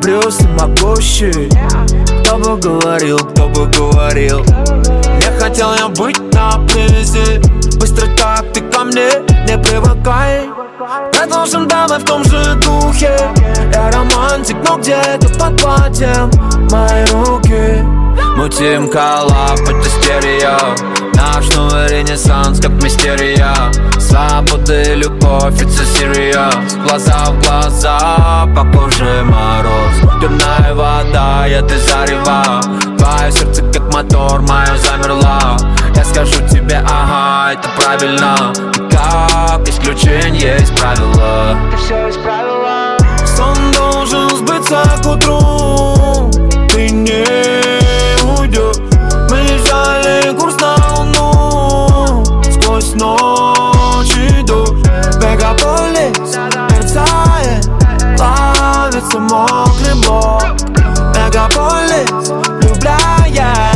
Брюс всемогущий. Кто бы говорил, кто бы говорил. Не хотел я быть на привязи. Быстро так ты ко мне не привыкай. Продолжим давай в том же духе. Я романтик, но где-то под платьем мои руки. Мутим коллапать стерео. Наш новый ренессанс, как мистерия. Свобода и любовь, it's a serious. Глаза в глаза, по коже мороз. Темная вода, я ты зарева. Твое сердце как мотор, мое замерла. Я скажу тебе, ага, это правильно. И как исключение из правила. Ты все исправила. Сон должен сбыться к утру. Ты не уйдешь. Мы взяли курс на луну. Сквозь ночь и дождь. Мегаполис мерцает. Плавится мокрый блок. Мегаполис влюбляет.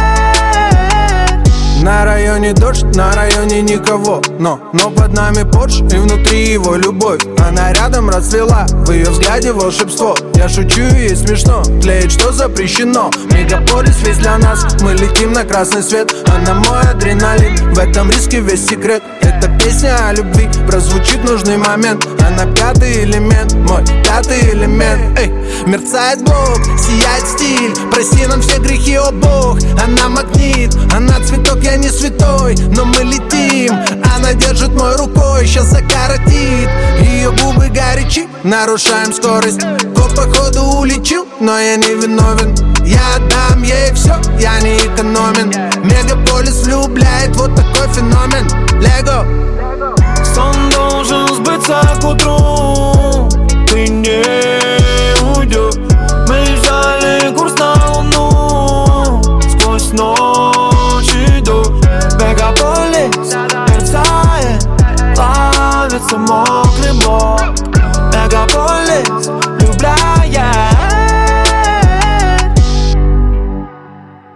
На районе дождь, на районе никого. Но под нами Порш и внутри его любовь. Она рядом расцвела, в ее взгляде волшебство. Я шучу, ей смешно, тлеет, что запрещено. Мегаполис весь для нас, мы летим на красный свет. Она мой адреналин, в этом риске весь секрет. Это песня о любви, прозвучит нужный момент. Она пятый элемент, мой пятый элемент. Эй, мерцает блок, сияет стиль. Прости нам все грехи, о Бог. Она магнит, она цветок, я не святой. Но мы летим, она держит мой рукой. Сейчас закоротит, ее губы горячи. Нарушаем скорость, коп походу улетел, но я не виновен. Я отдам ей все, я не экономен. Мегаполис влюбляет, вот такой феномен. Лего. Сон должен сбыться к утру. Ты не уйдешь. Мы взяли курс на луну. Сквозь ночь